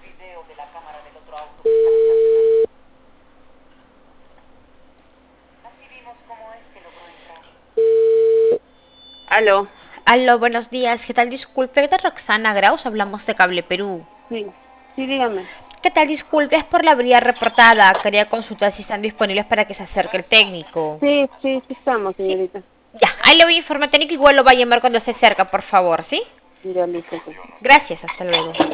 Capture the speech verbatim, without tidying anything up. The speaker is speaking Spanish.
Aló. Aló, buenos días. ¿Qué tal? Disculpe, de Roxana Graus, hablamos de Cable Perú. Sí, sí, dígame. ¿Qué tal? Disculpe, es por la avería reportada. Quería consultar si están disponibles para que se acerque el técnico. Sí, sí, sí estamos, Sí. señorita. Ya, ahí le voy a informar técnico, igual lo va a llamar cuando esté cerca, por favor, ¿sí? Ya listo. Pues. Gracias, hasta luego.